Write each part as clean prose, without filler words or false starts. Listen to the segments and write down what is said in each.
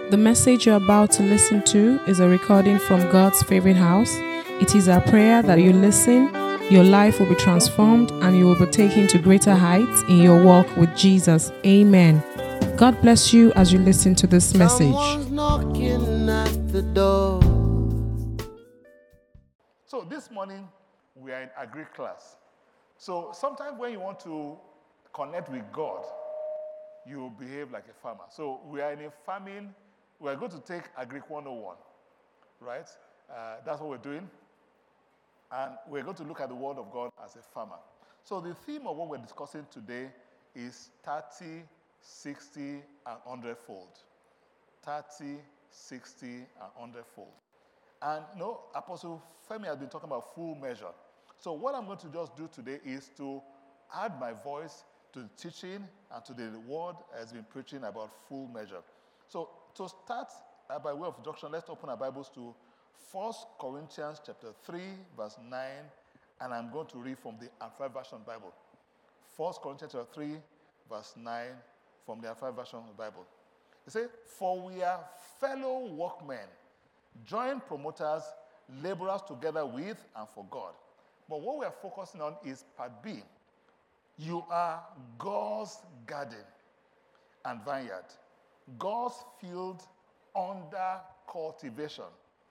The message you're about to listen to is a recording from God's favorite house. It is our prayer that you listen, your life will be transformed, and you will be taken to greater heights in your walk with Jesus. Amen. God bless you as you listen to this message. Someone's knocking at the door. So this morning, we are in agri class. So sometimes when you want to connect with God, you behave like a farmer. So we are in a farming. We are going to take Agri 101, right? That's what we're doing. And we're going to look at the Word of God as a farmer. So the theme of what we're discussing today is 30, 60, and 100-fold. 30, 60, and 100-fold. And Apostle Femi has been talking about full measure. So what I'm going to just do today is to add my voice to the teaching and to the word has been preaching about full measure. So to start by way of introduction, let's open our Bibles to 1 Corinthians chapter 3, verse 9, and I'm going to read from the Amplified Version Bible. 1 Corinthians chapter 3, verse 9, from the Amplified Version of the Bible. It says, "For we are fellow workmen, joint promoters, laborers together with and for God." But what we are focusing on is part B. You are God's garden and vineyard, God's field under cultivation.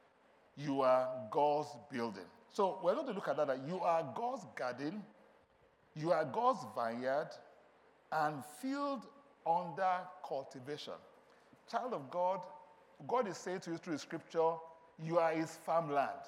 You are God's building. So we're going to look at that. You are God's garden, you are God's vineyard, and field under cultivation. Child of God, God is saying to you through the scripture, you are his farmland.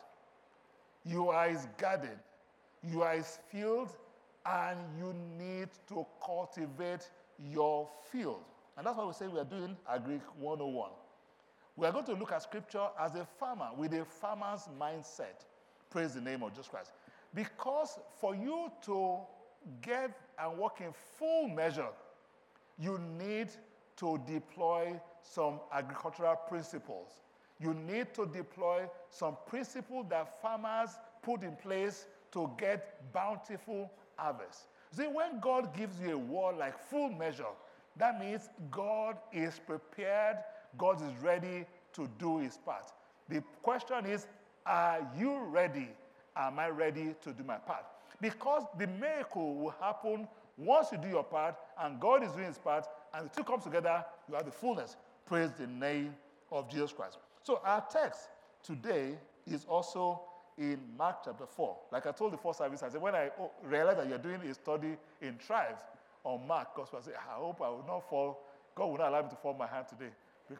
You are his garden. You are his field, and you need to cultivate your field. And that's why we say we are doing Agri 101. We are going to look at scripture as a farmer with a farmer's mindset. Praise the name of Jesus Christ. Because for you to get and work in full measure, you need to deploy some agricultural principles. You need to deploy some principles that farmers put in place to get bountiful harvest. See, when God gives you a word like full measure, that means God is prepared, God is ready to do his part. The question is, are you ready? Am I ready to do my part? Because the miracle will happen once you do your part, and God is doing his part, and the two comes together, you have the fullness. Praise the name of Jesus Christ. So our text today is also in Mark chapter 4. Like I told the first service, I said, when I realized that you're doing a study in tribes on Mark, because I said, I hope I will not fall. God will not allow me to fall my hand today.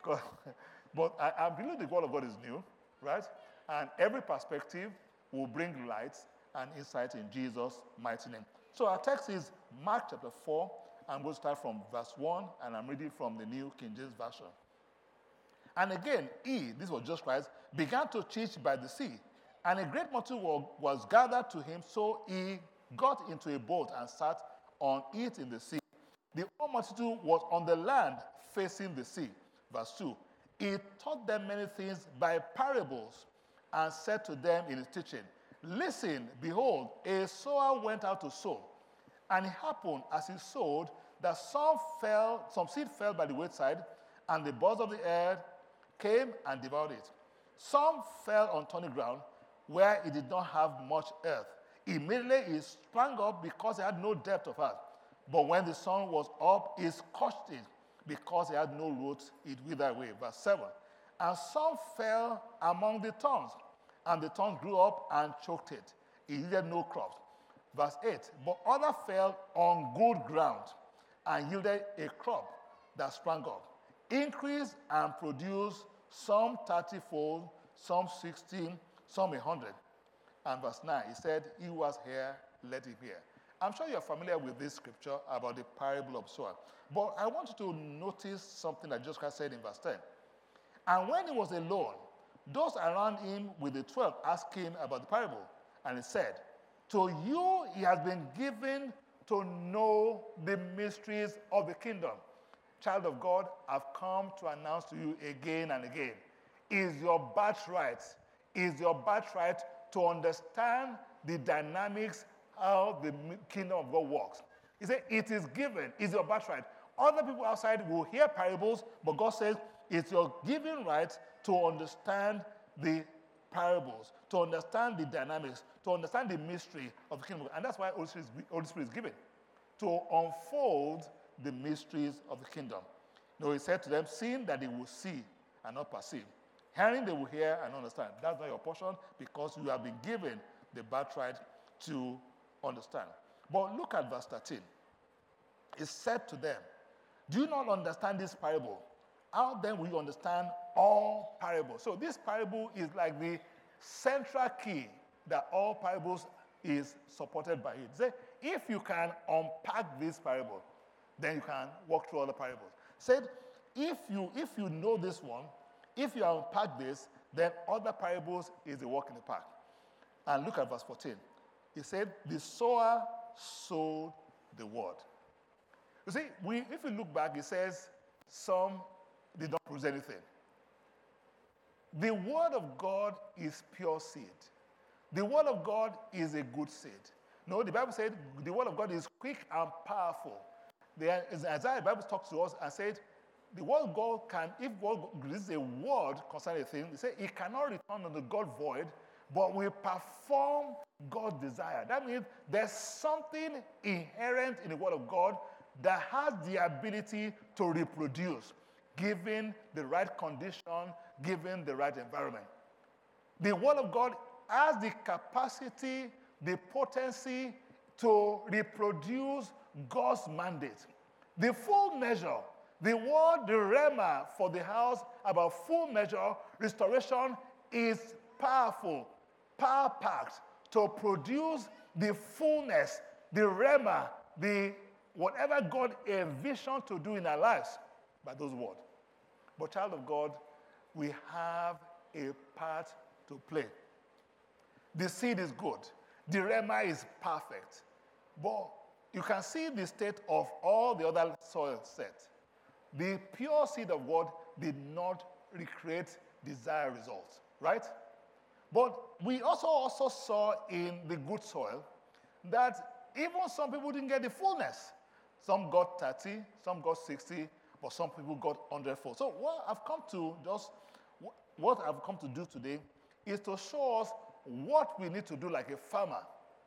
But I believe the word of God is new, right? And every perspective will bring light and insight in Jesus' mighty name. So our text is Mark chapter 4, and we'll start from verse 1, and I'm reading from the New King James Version. And again, this was Jesus Christ, began to teach by the sea. And a great multitude was gathered to him, so he got into a boat and sat on it in the sea. The whole multitude was on the land facing the sea. Verse 2. He taught them many things by parables and said to them in his teaching, "Listen, behold, a sower went out to sow. And it happened as he sowed that some seed fell by the wayside, and the birds of the air came and devoured it. Some fell on thorny ground, where it did not have much earth. Immediately it sprang up because it had no depth of earth. But when the sun was up, it scorched it because it had no roots, it withered away." Verse 7. And some fell among the thorns, and the thorns grew up and choked it. It yielded no crops. Verse 8. But others fell on good ground and yielded a crop that sprang up, increased and produced some 30-fold, some 60, some 100. And verse 9, he said, "He who has hair, let him hear." I'm sure you're familiar with this scripture about the parable of sower. But I want you to notice something that Jesus Christ said in verse 10. And when he was alone, those around him with the 12 asked him about the parable. And he said, "To you he has been given to know the mysteries of the kingdom." Child of God, I've come to announce to you again and again, is your birthright to understand the dynamics how the kingdom of God works. He said, it is given, is your birthright. other people outside will hear parables, but God says it's your given right to understand the parables, to understand the dynamics, to understand the mystery of the kingdom. And that's why Holy Spirit is given, to unfold the mysteries of the kingdom. He said to them, seeing that they will see and not perceive. Hearing they will hear and understand. That's not your portion because you have been given the birthright to understand. But look at verse 13. It said to them, do you not understand this parable? How then will you understand all parables? So this parable is like the central key that all parables is supported by it. Say, if you can unpack this parable, then you can walk through other parables. Said, if you know this one, if you unpack this, then other parables is a walk in the park. And look at verse 14. He said, the sower sowed the word. You see, if you look back, it says some did not produce anything. The word of God is pure seed. The word of God is a good seed. No, the Bible said the word of God is quick and powerful. Isaiah, the Bible talks to us and said, the word of God can, if God releases a word concerning a thing, they say it cannot return unto God void, but will perform God's desire. That means there's something inherent in the word of God that has the ability to reproduce, given the right condition, given the right environment. The word of God has the capacity, the potency to reproduce God's mandate. The full measure, the word, the rhema for the house about full measure, restoration is powerful, power-packed to produce the fullness, the rhema, the whatever God envisioned to do in our lives by those words. But child of God, we have a part to play. The seed is good. The rhema is perfect. But you can see the state of all the other soil set. The pure seed of God did not recreate desired results, right? But we also saw in the good soil that even some people didn't get the fullness. Some got 30, some got 60, but some people got 100-fold. So what I've come to do today is to show us what we need to do like a farmer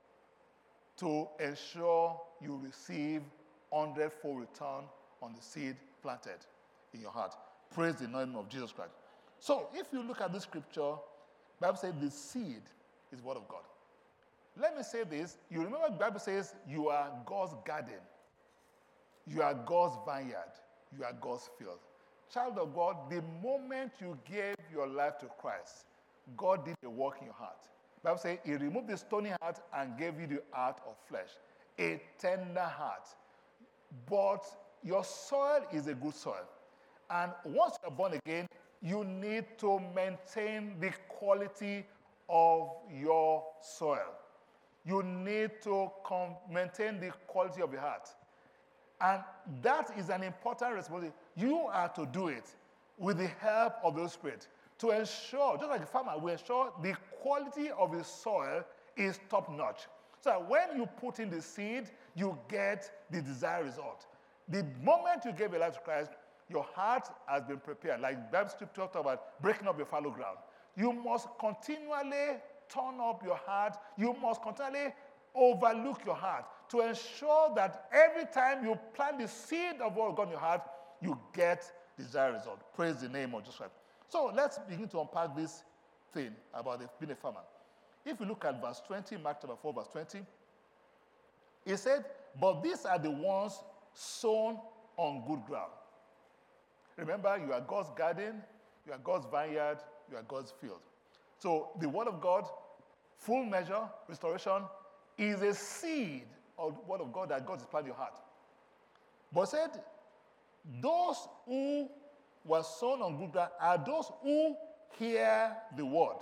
to ensure you receive 100-fold return on the seed planted in your heart. Praise the name of Jesus Christ. So if you look at this scripture, the Bible says the seed is the word of God. Let me say this. You remember the Bible says you are God's garden. You are God's vineyard. You are God's field. Child of God, the moment you gave your life to Christ, God did a work in your heart. The Bible says he removed the stony heart and gave you the heart of flesh, a tender heart. But your soil is a good soil. And once you're born again, you need to maintain the quality of your soil. You need to maintain the quality of your heart. And that is an important responsibility. You are to do it with the help of the Holy Spirit to ensure, just like a farmer, we ensure the quality of the soil is top-notch. So that when you put in the seed, you get the desired result. The moment you gave your life to Christ, your heart has been prepared. Like Bible scripture talked about breaking up your fallow ground. You must continually turn up your heart. You must continually overlook your heart to ensure that every time you plant the seed of what God in your heart, you get the desired result. Praise the name of Jesus Christ. So let's begin to unpack this thing about being a farmer. If you look at verse 20, Mark chapter 4, verse 20, it said, but these are the ones sown on good ground. Remember, you are God's garden, you are God's vineyard, you are God's field. So the word of God, full measure, restoration, is a seed of the word of God that God has planted in your heart. But said, those who were sown on good ground are those who hear the word.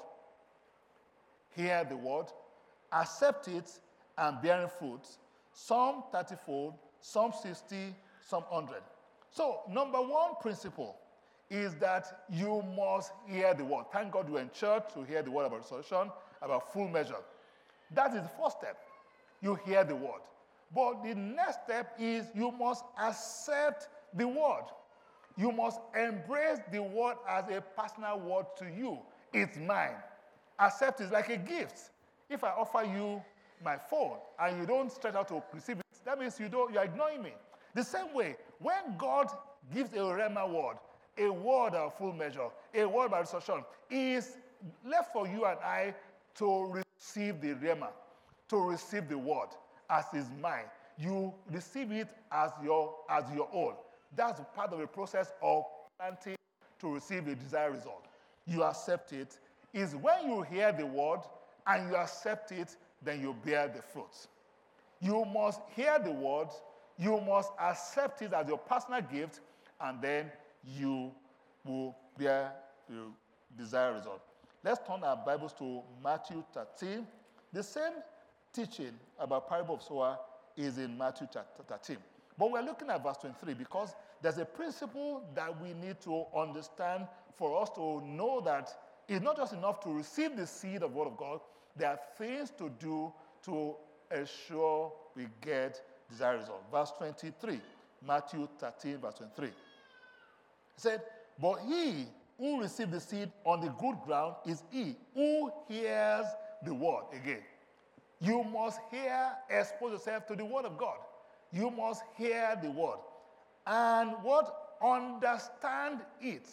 Hear the word, accept it, and bearing fruit. Some 30-fold, some 60, some 100. So, number one principle is that you must hear the word. Thank God you're in church to hear the word about restoration, about full measure. That is the first step. You hear the word. But the next step is you must accept the word. You must embrace the word as a personal word to you. It's mine. Accept it like a gift. If I offer you my phone and you don't stretch out to receive it, that means you're ignoring me. The same way, when God gives a rhema word, a word of full measure, a word by instruction, it is left for you and I to receive the rhema, to receive the word as is mine. You receive it as your own. That's part of the process of planting to receive the desired result. You accept it. It's when you hear the word and you accept it, then you bear the fruit. You must hear the word, you must accept it as your personal gift, and then you will bear the desired result. Let's turn our Bibles to Matthew 13. The same teaching about parable of sower is in Matthew 13. But we're looking at verse 23 because there's a principle that we need to understand for us to know that it's not just enough to receive the seed of the word of God. There are things to do to ensure we get desired result. Verse 23, Matthew 13, verse 23. It said, but he who received the seed on the good ground is he who hears the word. Again, you must expose yourself to the word of God. You must hear the word. And what? Understand it.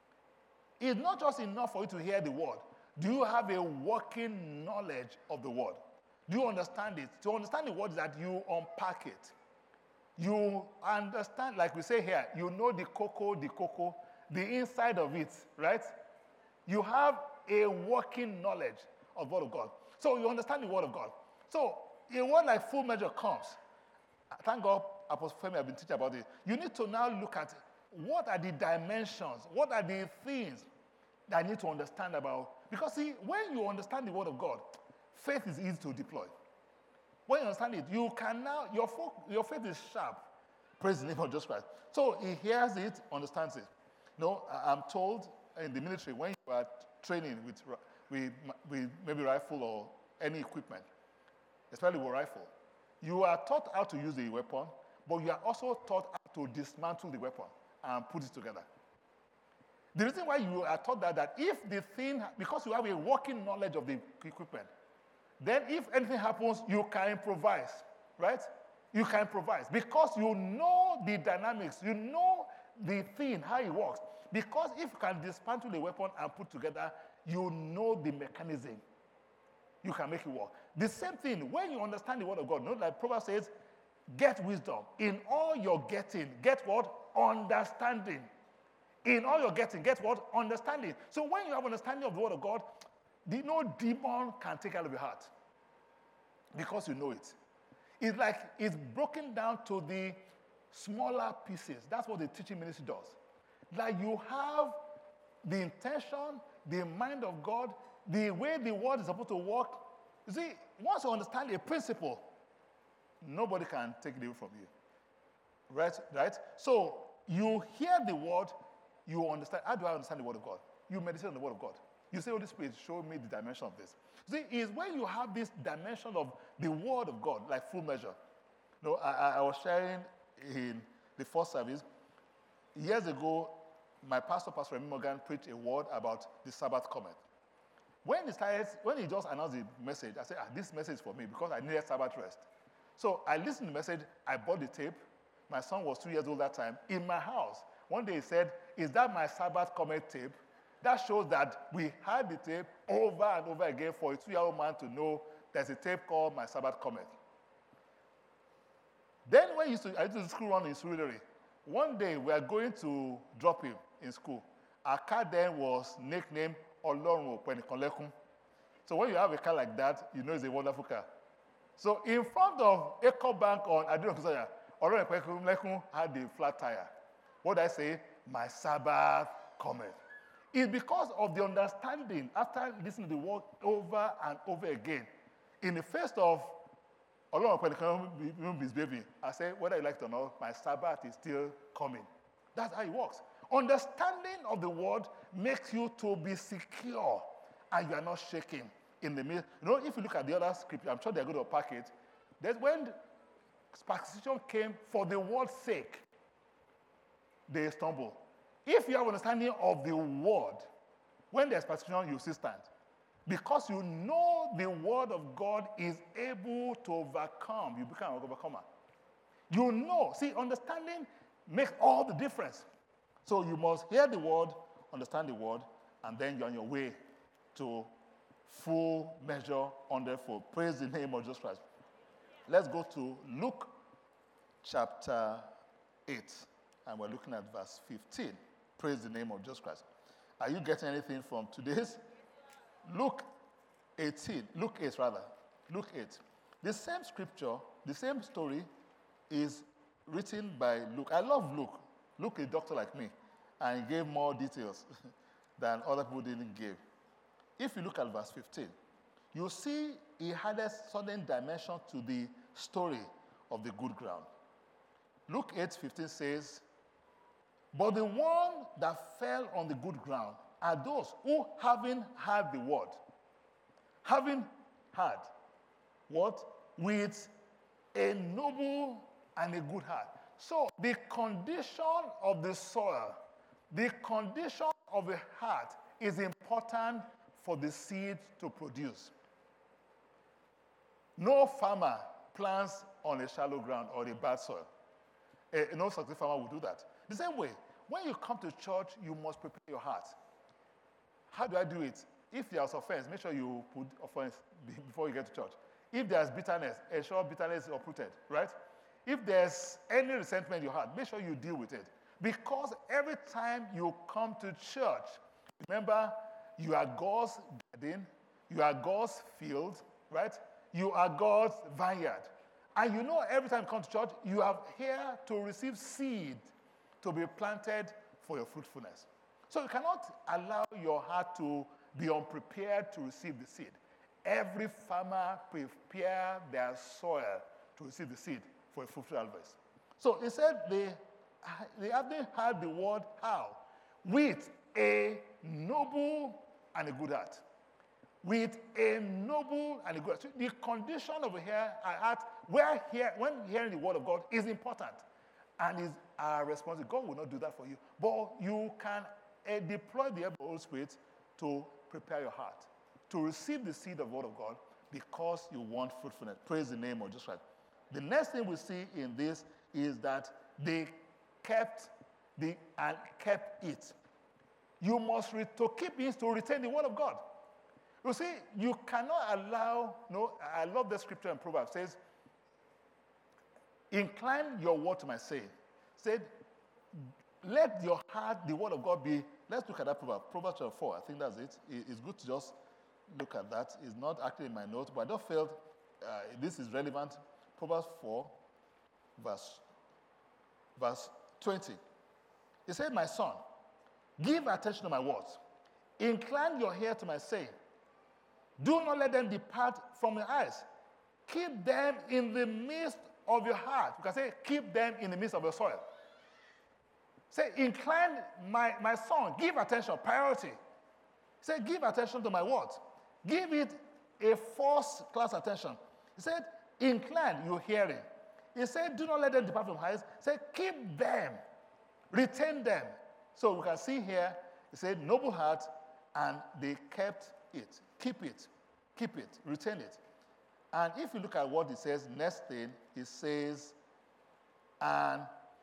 It's not just enough for you to hear the word. Do you have a working knowledge of the word? Do you understand it? To understand the word is that you unpack it. You understand, like we say here, you know the cocoa, the inside of it, right? You have a working knowledge of the word of God. So you understand the word of God. So a word like full measure comes. Thank God, Apostle Femi has been teaching about it. You need to now look at what are the dimensions, what are the things that I need to understand about. Because see, when you understand the word of God, faith is easy to deploy. When you understand it, you can now, your faith is sharp. Praise the name of Jesus Christ. So he hears it, understands it. No, I'm told in the military, when you are training with maybe rifle or any equipment, especially with rifle, you are taught how to use the weapon, but you are also taught how to dismantle the weapon and put it together. The reason why you are taught that if the thing, because you have a working knowledge of the equipment, then if anything happens, you can improvise, right? You can improvise because you know the dynamics, you know the thing, how it works. Because if you can dismantle the weapon and put together, you know the mechanism. You can make it work. The same thing, when you understand the word of God, you know, like Proverbs says, get wisdom. In all you're getting, get what? Understanding. In all you're getting, get what? Understanding. So when you have understanding of the word of God, no demon can take out of your heart because you know it. It's like it's broken down to the smaller pieces. That's what the teaching ministry does. Like you have the intention, the mind of God, the way the word is supposed to work. You see, once you understand a principle, nobody can take it away from you. Right? So you hear the word, you understand. How do I understand the word of God? You meditate on the word of God. You say, Holy Spirit, show me the dimension of this. See, it's when you have this dimension of the word of God, like full measure. You know, I was sharing in the first service, years ago, my pastor, Pastor Remy Morgan, preached a word about the Sabbath comment. When he just announced the message, I said, this message is for me because I needed Sabbath rest. So I listened to the message, I bought the tape. My son was 2 years old that time. In my house, one day he said, is that my Sabbath comment tape? That shows that we had the tape over and over again for a 2-year-old man to know there's a tape called My Sabbath Comment. Then when I used to school run in Surulere, one day we are going to drop him in school. Our car then was nicknamed Olorun Openikonlekun. So when you have a car like that, you know it's a wonderful car. So in front of Echo Bank on Adinokusanya, Olorun Openikonlekun had the flat tire. What did I say? My Sabbath Comment. It's because of the understanding after listening to the word over and over again. In the face of Olorun Openikonlekun misbehaving, I say, whether you like it or not, my Sabbath is still coming. That's how it works. Understanding of the word makes you to be secure and you are not shaking in the middle. You know, if you look at the other scripture, I'm sure they're going to pack it. That's when persecution came for the word's sake. they stumble. If you have understanding of the word, when there's persecution, you still stand. Because you know the word of God is able to overcome, you become an overcomer. You know, see, understanding makes all the difference. So you must hear the word, understand the word, and then you're on your way to full measure, 100-fold. Praise the name of Jesus Christ. Let's go to Luke chapter 8, and we're looking at verse 15. Praise the name of Jesus Christ. Are you getting anything from today's? Luke 8. Luke 8. The same scripture, the same story is written by Luke. I love Luke. Luke is a doctor like me, and he gave more details than other people didn't give. If you look at verse 15, you see he had a sudden dimension to the story of the good ground. Luke 8:15 says, "But the one that fell on the good ground are those who, having heard the word, having heard what? With a noble and a good heart." So the condition of the soil, the condition of the heart is important for the seed to produce. No farmer plants on a shallow ground or a bad soil. No successful farmer will do that. The same way, when you come to church, you must prepare your heart. How do I do it? If there's offense, make sure you put offense before you get to church. If there's bitterness, ensure bitterness is uprooted, right? If there's any resentment in your heart, make sure you deal with it. Because every time you come to church, remember, you are God's garden, you are God's field, right? You are God's vineyard. And you know every time you come to church, you are here to receive seed to be planted for your fruitfulness. So you cannot allow your heart to be unprepared to receive the seed. Every farmer prepare their soil to receive the seed for a fruitful harvest. So he said they haven't heard the word how? With a noble and a good heart. With a noble and a good heart. So the condition of a heart when hearing the word of God is important. And is our responsibility. God will not do that for you. But you can deploy the help of the Holy Spirit to prepare your heart, to receive the seed of the word of God because you want fruitfulness. Praise the name of Jesus Christ. The next thing we see in this is that they kept it. You must to keep it to retain the word of God. You see, you cannot allow, I love the scripture in Proverbs. It says, incline your word to my saying. Said, let your heart, the word of God be, let's look at that proverb. Proverbs chapter 4, I think that's it. It's good to just look at that. It's not actually in my notes, but I just felt this is relevant. Proverbs 4, verse 20. He said, my son, give attention to my words. Incline your ear to my saying. Do not let them depart from your eyes. Keep them in the midst of your heart. You can say, keep them in the midst of your soil. Say, incline my son. Give attention, priority. Say, give attention to my words. Give it a first-class attention. He said, incline your hearing. He said, do not let them depart from your eyes. Say, keep them. Retain them. So we can see here, he said, noble heart, and they kept it. Keep it. Keep it. Retain it. And if you look at what it says, next thing, it says, and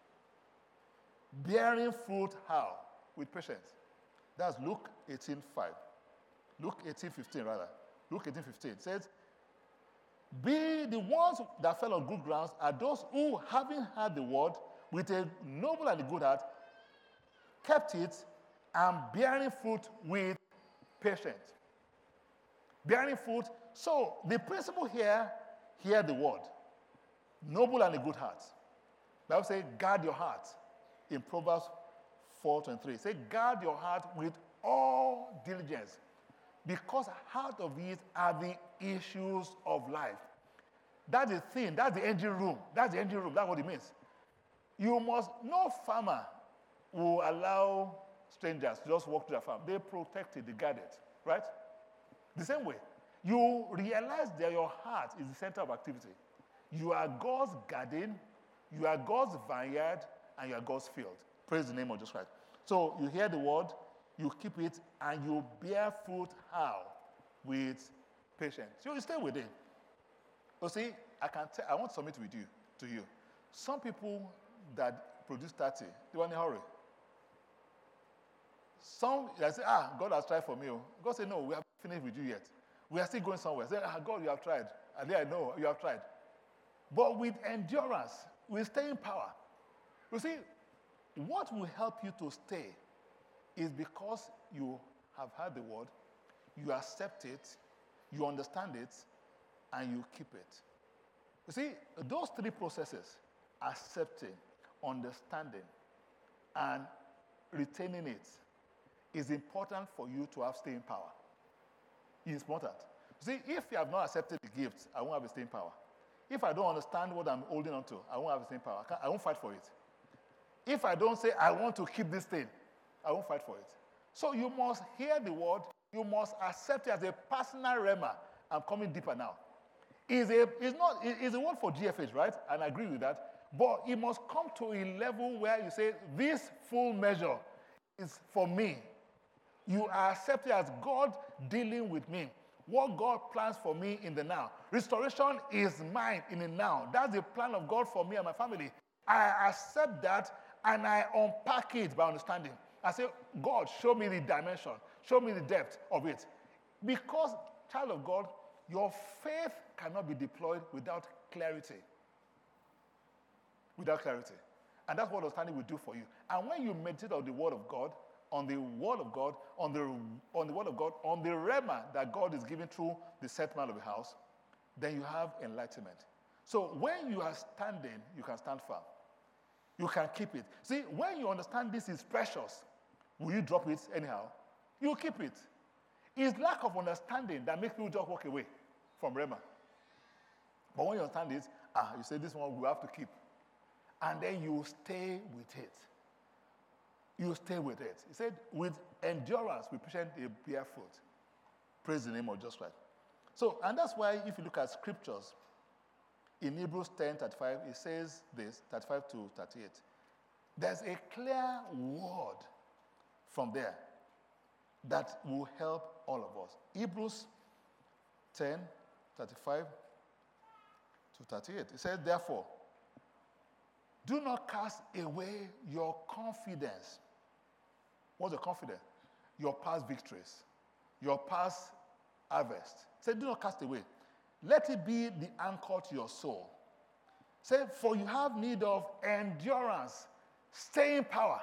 bearing fruit how? With patience. That's Luke 18:5. Luke 18:15 rather. Luke 18:15 says, be the ones that fell on good grounds are those who, having heard the word, with a noble and a good heart, kept it, and bearing fruit with patience. Bearing fruit. So the principle here, hear the word. Noble and a good heart. The Bible says, guard your heart. In Proverbs 4:23. Say, guard your heart with all diligence. Because out of it are the issues of life. That's the thing. That's the engine room. That's the engine room. That's what it means. No farmer will allow strangers to just walk to their farm. They protect it, they guard it, right? The same way, you realize that your heart is the center of activity. You are God's garden, you are God's vineyard, and you are God's field. Praise the name of Jesus Christ. So you hear the word, you keep it, and you bear fruit how? With patience. So you stay with it. You see, I want to submit to you. Some people that produce 30, they are in a hurry. Some, they say, God has tried for me. God said, no, we haven't finished with you yet. We are still going somewhere. Say, God, you have tried. And then I know you have tried. But with endurance, we stay in power. You see, what will help you to stay is because you have heard the word, you accept it, you understand it, and you keep it. You see, those three processes, accepting, understanding, and retaining it, is important for you to have staying power. It's important. See, if you have not accepted the gift, I won't have a staying power. If I don't understand what I'm holding on to, I won't have a staying power. I won't fight for it. If I don't say, I want to keep this thing, I won't fight for it. So you must hear the word. You must accept it as a personal rhema. I'm coming deeper now. It's a word for GFH, right? And I agree with that. But it must come to a level where you say, this full measure is for me. You are accepted as God dealing with me. What God plans for me in the now. Restoration is mine in the now. That's the plan of God for me and my family. I accept that and I unpack it by understanding. I say, God, show me the dimension. Show me the depth of it. Because, child of God, your faith cannot be deployed without clarity. Without clarity. And that's what understanding will do for you. And when you meditate on the Word of God, on the Word of God, on the Word of God, on the rhema that God is giving through the set man of the house, then you have enlightenment. So when you are standing, you can stand firm. You can keep it. See, when you understand this is precious, will you drop it anyhow? You keep it. It's lack of understanding that makes people just walk away from rhema. But when you understand it, you say this one we have to keep. And then you stay with it. You stay with it. He said, with endurance, we patient a bear fruit. Praise the name of Jesus Christ. So, and that's why if you look at scriptures, in Hebrews 10:35, it says this, 35 to 38. There's a clear word from there that will help all of us. Hebrews 10:35 to 38. It says, therefore, do not cast away your confidence. What's your confidence? Your past victories, your past harvest. Say, do not cast away. Let it be the anchor to your soul. Say, for you have need of endurance, staying power,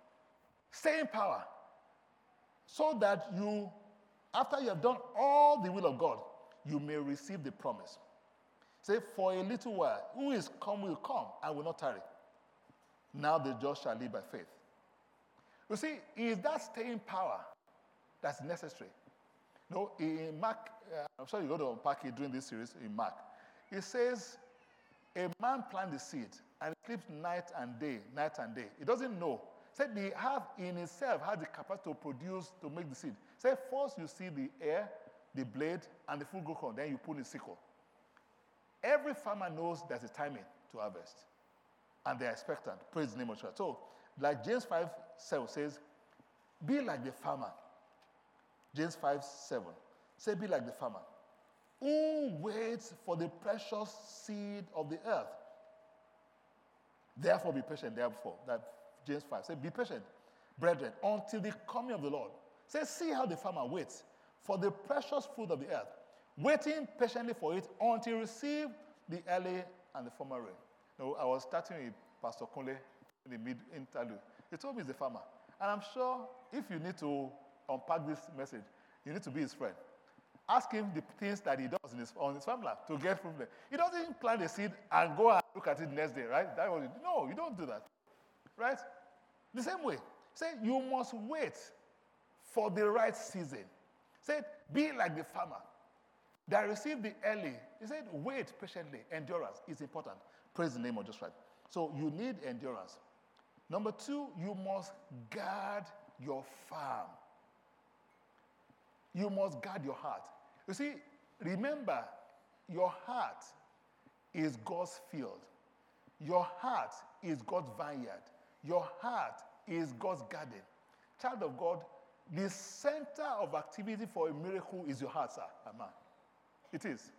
so that you, after you have done all the will of God, you may receive the promise. Say, for a little while, who is come will come and will not tarry. Now the just shall live by faith. You see, is that staying power that's necessary? No, in Mark, I'm sure you're going to unpack it during this series in Mark. It says, a man plants the seed and sleeps night and day. He doesn't know. Said the have in itself has the capacity to produce, to make the seed. Say first you see the air, the blade, and the full grown corn, then you put in sickle. Every farmer knows there's a timing to harvest. And they're expectant. Praise the name of God. So, like James 5:7 says, be like the farmer. James 5:7. Say, be like the farmer who waits for the precious seed of the earth. Therefore, be patient. Therefore, that James 5. Say, be patient, brethren, until the coming of the Lord. Say, see how the farmer waits for the precious fruit of the earth, waiting patiently for it until you receive the early and the former rain. No, I was starting with Pastor Kunle in the mid-interlude. He told me he's a farmer. And I'm sure if you need to unpack this message, you need to be his friend. Ask him the things that he does on his farmland to get from there. He doesn't plant a seed and go and look at it the next day, right? No, you don't do that. Right? The same way. Say, you must wait for the right season. Say, be like the farmer that received the early. He said, wait patiently. Endurance is important. Praise the name of Jesus Christ. So you need endurance. Number two, you must guard your farm. You must guard your heart. You see, remember, your heart is God's field. Your heart is God's vineyard. Your heart is God's garden. Child of God, the center of activity for a miracle is your heart, sir. Amen. It is.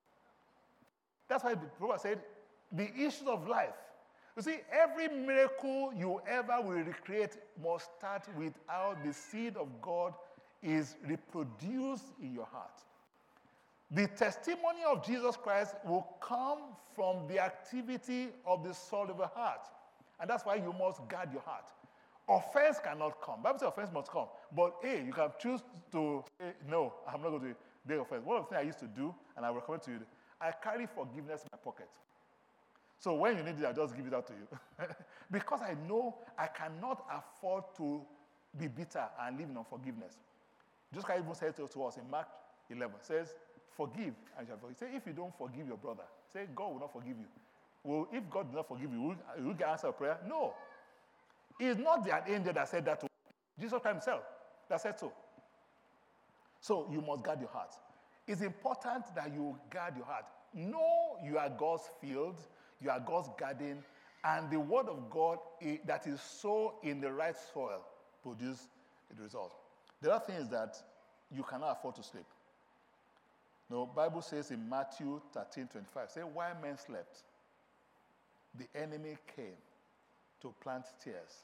That's why the prophet said, the issues of life. You see, every miracle you ever will recreate must start with how the seed of God is reproduced in your heart. The testimony of Jesus Christ will come from the activity of the soul of your heart. And that's why you must guard your heart. Offense cannot come. Bible says offense must come. But hey, you can choose to say, no, I'm not going to bear offense. One of the things I used to do, and I recommend to you, I carry forgiveness in my pocket. So when you need it, I'll just give it out to you. Because I know I cannot afford to be bitter and live in unforgiveness. Jesus Christ even said to us in Mark 11, says, forgive and shall forgive. Say, if you don't forgive your brother, say, God will not forgive you. Well, if God does not forgive you, will you get answer prayer? No. It's not the angel that said that to Jesus Christ himself that said so. So you must guard your heart. It's important that you guard your heart. Know you are God's field, you are God's garden, and the word of God that is sown in the right soil produces the result. The other thing is that you cannot afford to sleep. No, Bible says in Matthew 13:25, say, while men slept, the enemy came to plant tares.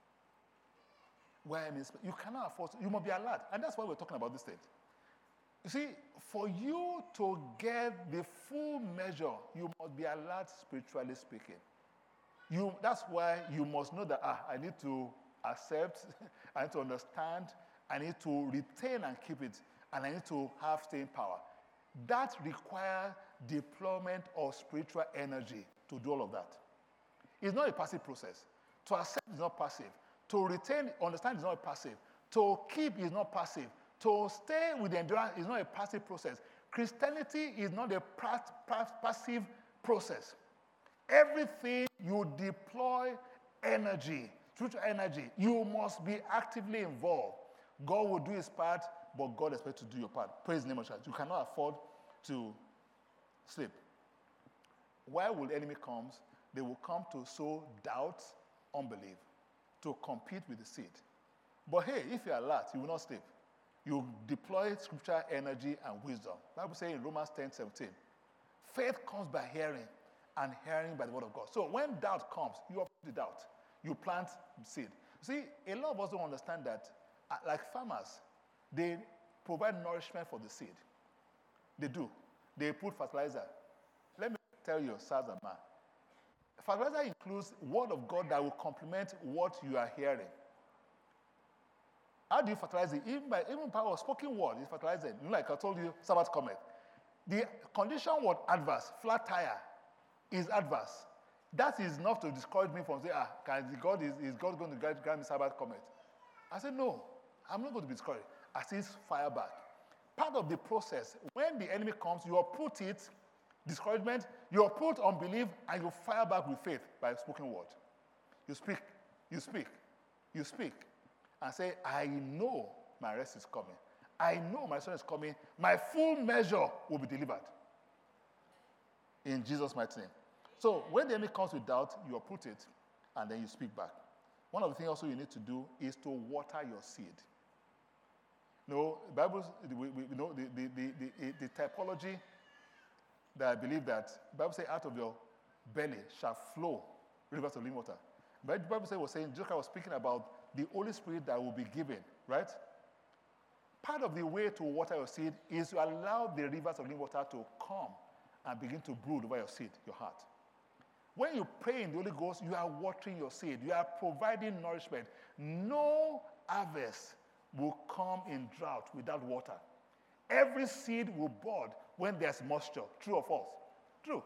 While men slept, you cannot afford to, you must be alert. And that's why we're talking about this thing. You see, for you to get the full measure, you must be alert spiritually speaking. That's why you must know that, I need to accept, I need to understand, I need to retain and keep it, and I need to have staying power. That requires deployment of spiritual energy to do all of that. It's not a passive process. To accept is not passive. To retain, understand is not passive. To keep is not passive. To stay with the endurance is not a passive process. Christianity is not a passive process. Everything you deploy energy, spiritual energy, you must be actively involved. God will do his part, but God expects you to do your part. Praise the name of Jesus. You cannot afford to sleep. Why will the enemy come? They will come to sow doubt, unbelief, to compete with the seed. But hey, if you are alert, you will not sleep. You deploy scripture, energy, and wisdom. The Bible says in Romans 10:17, faith comes by hearing, and hearing by the word of God. So when doubt comes, you uproot the doubt. You plant seed. See, a lot of us don't understand that, like farmers, they provide nourishment for the seed. They do. They put fertilizer. Let me tell you, Sazama. Fertilizer includes word of God that will complement what you are hearing. How do you fertilize it? Even power of spoken word is fertilizing. Like I told you, Sabbath comment. The condition was adverse. Flat tire is adverse. That is enough to discourage me from saying, is God going to grant me Sabbath comment? I said, no, I'm not going to be discouraged. I said, fire back. Part of the process, when the enemy comes, you uproot it, discouragement, you uproot unbelief, and you fire back with faith by spoken word. You speak, and say, I know my rest is coming. I know my son is coming. My full measure will be delivered. In Jesus' mighty name. So when the enemy comes with doubt, you uproot it, and then you speak back. One of the things also you need to do is to water your seed. No, the Bible, we know the typology that I believe that the Bible says out of your belly shall flow rivers of living water. But the Bible was saying, Jesus was speaking about the Holy Spirit that will be given, right? Part of the way to water your seed is to allow the rivers of living water to come and begin to brood over your seed, your heart. When you pray in the Holy Ghost, you are watering your seed. You are providing nourishment. No harvest will come in drought without water. Every seed will bud when there's moisture. True or false? True.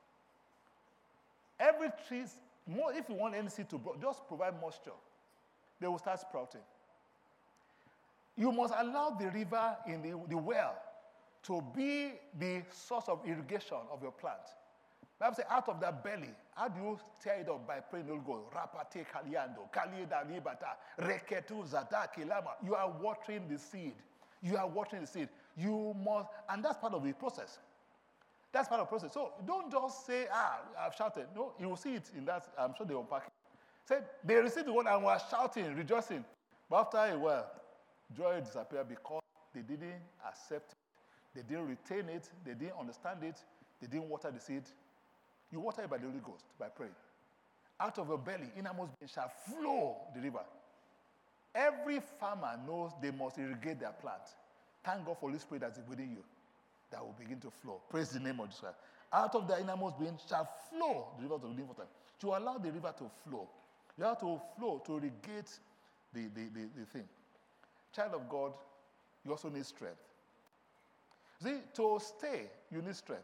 Every tree, if you want any seed to bud, just provide moisture. They will start sprouting. You must allow the river in the well to be the source of irrigation of your plant. The Bible says, out of that belly, how do you tear it up? By praying the Holy Ghost. Rapate kaliando, kalida libata, reketu zata kilama. You are watering the seed. You are watering the seed. You must, and that's part of the process. That's part of the process. So don't just say, I've shouted. No, you will see it in that. I'm sure they unpack it. Said they received the word and were shouting, rejoicing. But after a while, joy disappeared because they didn't accept it. They didn't retain it. They didn't understand it. They didn't water the seed. You water it by the Holy Ghost, by praying. Out of your belly, innermost being shall flow the river. Every farmer knows they must irrigate their plant. Thank God for the Holy Spirit that is within you, that will begin to flow. Praise the name of Jesus Christ. Out of the innermost being shall flow the river of living water. To allow the river to flow. You have to flow to irrigate the thing. Child of God, you also need strength. See, to stay, you need strength.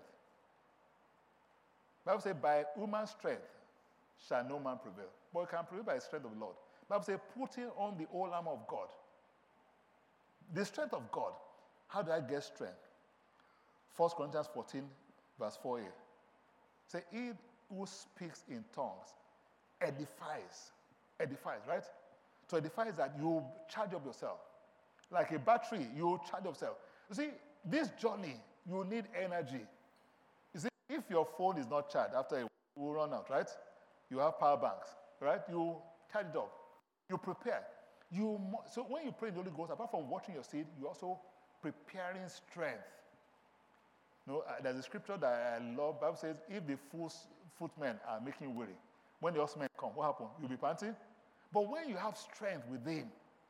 The Bible says, by human strength shall no man prevail. But you can prevail by the strength of the Lord. The Bible says, putting on the whole armor of God. The strength of God. How do I get strength? 1 Corinthians 14, verse 4a. Say, he who speaks in tongues edifies. Edifies, right? To edify is that you charge up yourself. Like a battery, you charge yourself. You see, this journey, you need energy. You see, if your phone is not charged, after it will run out, right? You have power banks, right? You charge it up. You prepare. So when you pray in the Holy Ghost, apart from watching your seed, you're also preparing strength. You know, there's a scripture that I love. The Bible says, if the footmen are making weary, when the horsemen come, what happens? You'll be panting. But when you have strength within,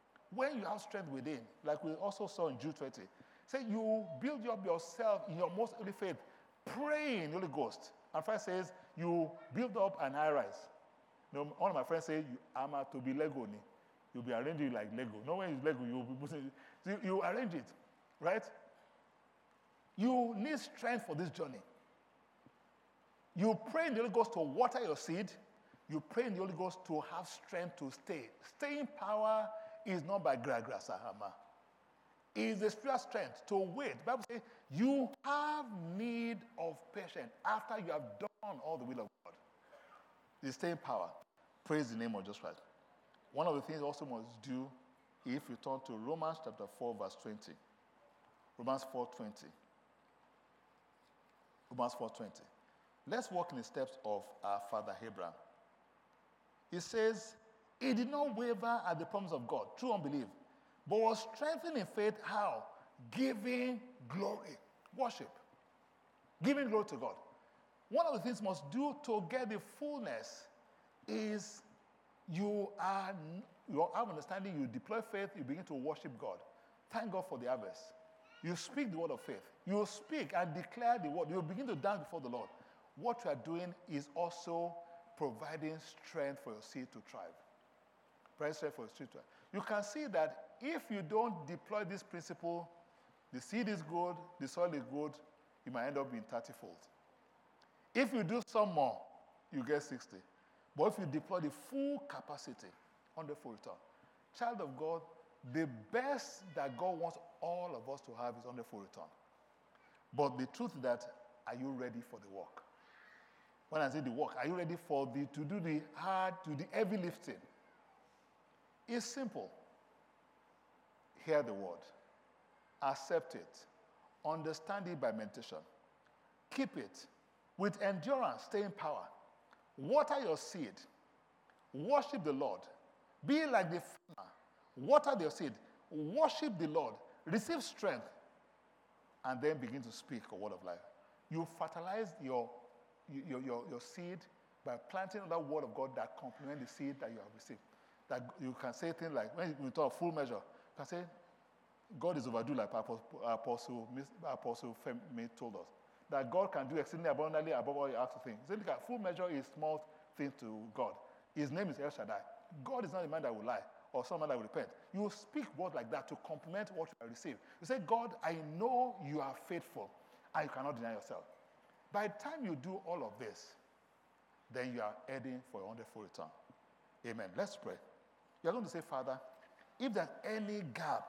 like we also saw in Jude 20, say you build up yourself in your most holy faith, praying in the Holy Ghost. And first says, you build up an high rise. You know, one of my friends say, I'm to be Lego. You'll be arranging it like Lego. No, when it's Lego, you'll be putting it. So you arrange it, right? You need strength for this journey. You pray in the Holy Ghost to water your seed. You pray in the Holy Ghost to have strength to stay. Staying power is not by gragra sahama. It is the spiritual strength to wait. The Bible says you have need of patience after you have done all the will of God. The staying power. Praise the name of Jesus Christ. One of the things also must do, if you turn to Romans chapter 4, verse 20. Romans 4:20. Romans 4:20. Let's walk in the steps of our father Abraham. He says, he did not waver at the promise of God, through unbelief, but was strengthened in faith. How? Giving glory. Worship. Giving glory to God. One of the things you must do to get the fullness is you have understanding, you deploy faith, you begin to worship God. Thank God for the harvest. You speak the word of faith. You speak and declare the word. You begin to dance before the Lord. What you are doing is also providing strength for your seed to thrive. Providing strength for your seed to thrive. You can see that if you don't deploy this principle, the seed is good, the soil is good, you might end up being 30-fold. If you do some more, you get 60. But if you deploy the full capacity, 100-fold return. Child of God, the best that God wants all of us to have is 100-fold return. But the truth is that, are you ready for the work? When I say the work, are you ready to do the hard, to the heavy lifting? It's simple. Hear the word. Accept it. Understand it by meditation. Keep it. With endurance, stay in power. Water your seed. Worship the Lord. Be like the farmer. Water your seed. Worship the Lord. Receive strength. And then begin to speak a word of life. You fertilize your seed by planting another word of God that complements the seed that you have received. That you can say things like, when we talk full measure, you can say, God is overdue, like Apostle Femi told us. That God can do exceedingly abundantly above all you ask to think. He said, look at full measure is small thing to God. His name is El Shaddai. God is not a man that will lie or someone that will repent. You speak words like that to complement what you have received. You say, God, I know you are faithful and you cannot deny yourself. By the time you do all of this, then you are heading for a 100-fold return. Amen. Let's pray. You're going to say, Father, if there's any gap,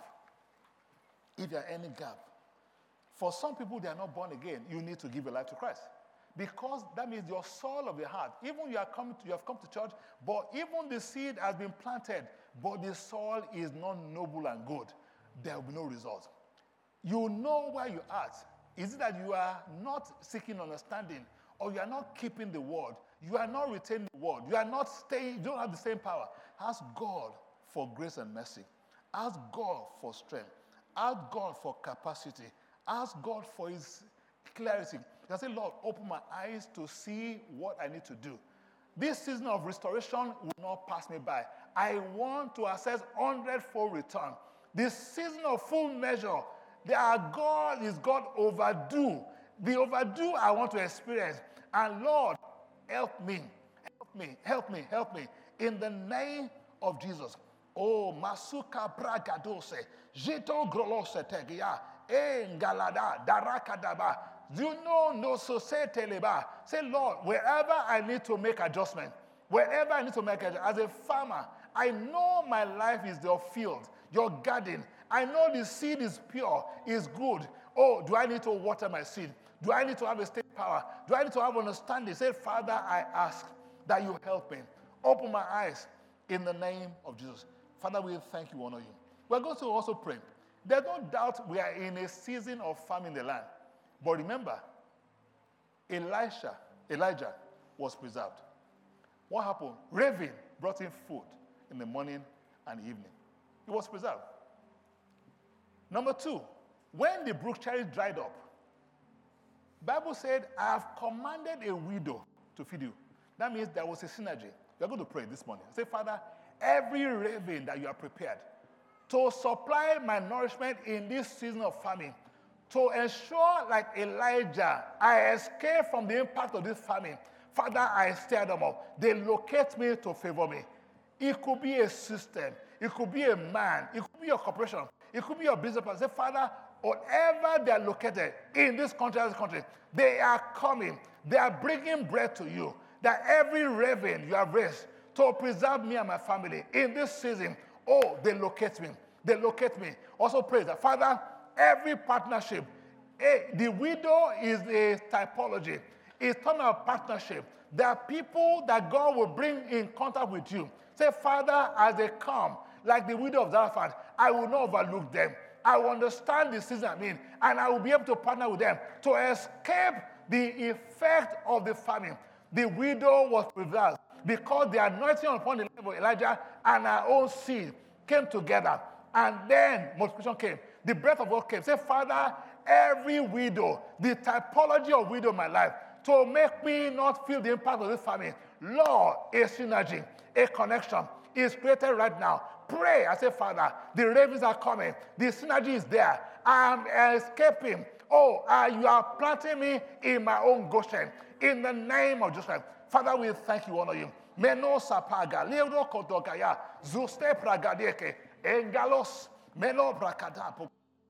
for some people they are not born again, you need to give your life to Christ. Because that means your soul of your heart, even you have come to church, but even the seed has been planted, but the soil is not noble and good, there will be no result. You know where you are. Is it that you are not seeking understanding, or you are not keeping the word? You are not retaining the word. You are not staying. You don't have the same power. Ask God for grace and mercy. Ask God for strength. Ask God for capacity. Ask God for his clarity. You can say, Lord, open my eyes to see what I need to do. This season of restoration will not pass me by. I want to access 100-fold return. This season of full measure, God is God overdue. The overdue I want to experience. And Lord, help me. In the name of Jesus. Oh, Masuka Bragadose, Jito Grolose Tegia, Ngalada, Darakadaba. Do you know no so say teleba? Say, Lord, wherever I need to make adjustment, wherever I need to make adjustment, as a farmer, I know my life is your field, your garden. I know the seed is pure, is good. Oh, do I need to water my seed? Do I need to have a state power? Do I need to have understanding? Say, Father, I ask that you help me. Open my eyes in the name of Jesus. Father, we thank you, honor you. We're going to also pray. There's no doubt we are in a season of famine in the land. But remember, Elijah was preserved. What happened? Raven brought him food in the morning and evening. He was preserved. Number 2, when the brook cherry dried up, Bible said, I have commanded a widow to feed you. That means there was a synergy. You're going to pray this morning. Say, Father, every raven that you are prepared to supply my nourishment in this season of famine, to ensure, like Elijah, I escape from the impact of this famine. Father, I stir them up. They locate me to favor me. It could be a system. It could be a man. It could be a corporation. It could be a business person. Say, Father, wherever they are located in this country, they are coming. They are bringing bread to you. That every raven you have raised to preserve me and my family in this season, oh, they locate me. They locate me. Also pray that, Father, every partnership, the widow is a typology. It's a term of partnership. There are people that God will bring in contact with you. Say, Father, as they come, like the widow of Zarephath, I will not overlook them. I will understand the season I'm in, and I will be able to partner with them to escape the effect of the famine. The widow was preserved because the anointing upon the life of Elijah and her own seed came together. And then multiplication came. The breath of God came. Say, Father, every widow, the typology of widow in my life, to make me not feel the impact of this famine. Lord, a synergy, a connection is created right now. Pray. I say, Father, the ravens are coming. The synergy is there. I'm escaping. Oh, you are planting me in my own Goshen. In the name of Jesus. Father, we thank you, honor you. Meno sapaga, leodo kotokaya, zuste pragadeke, engalos, meno brakadapo.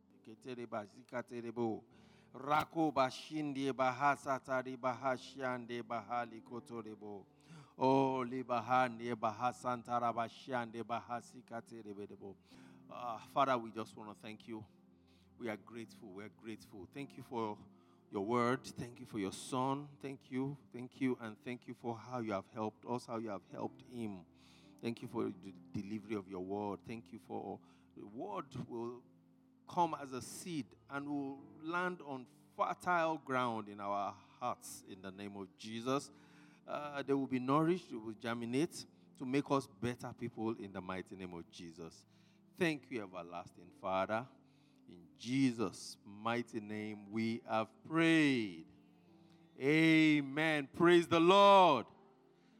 Rako bashinde bahasa tari bahashande bahali kotorebo. Oh, libahande bahasantara bashande bahasi katerebo. Father, we just want to thank you. We are grateful. We are grateful. Thank you for your word. Thank you for your son. Thank you, and thank you for how you have helped us, how you have helped him. Thank you for the delivery of your word. Thank you for the word will come as a seed and will land on fertile ground in our hearts in the name of Jesus. They will be nourished, they will germinate to make us better people in the mighty name of Jesus. Thank you, everlasting Father. In Jesus' mighty name we have prayed. Amen. Praise the Lord.